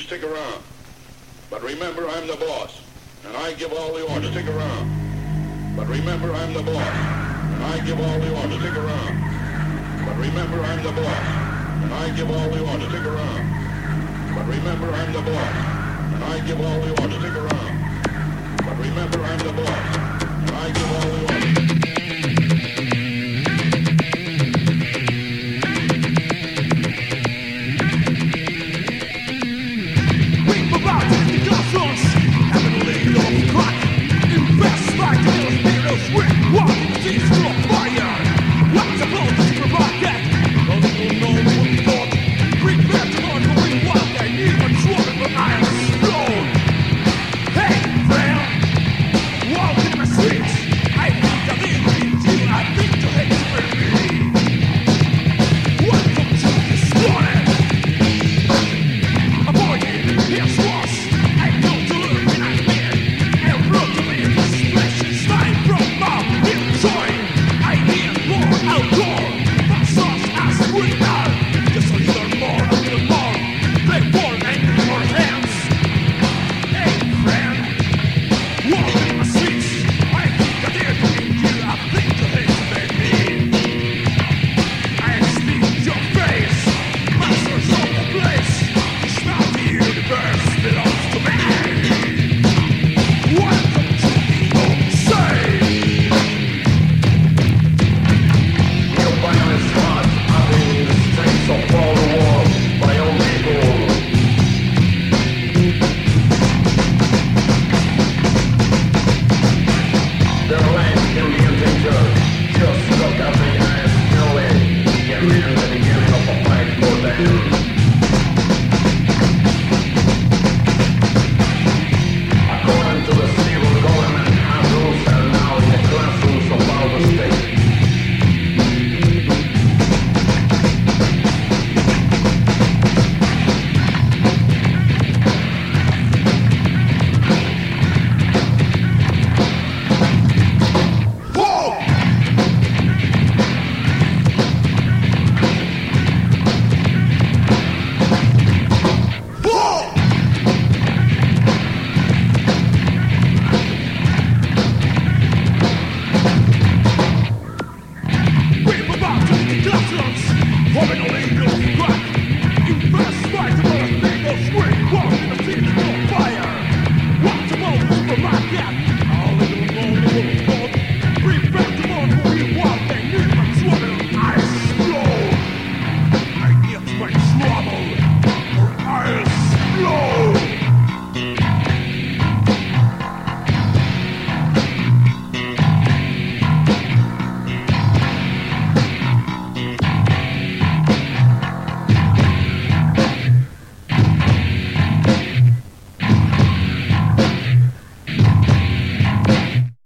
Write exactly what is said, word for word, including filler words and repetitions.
stick around. But remember, I'm the boss, and I give all the orders. Stick around. But remember, I'm the boss, and I give all the orders. Stick around. But remember, I'm the boss, and I give all the orders. Stick around. But remember, I'm the boss, and I give all the orders. Stick around. But remember, I'm the boss, and I give all the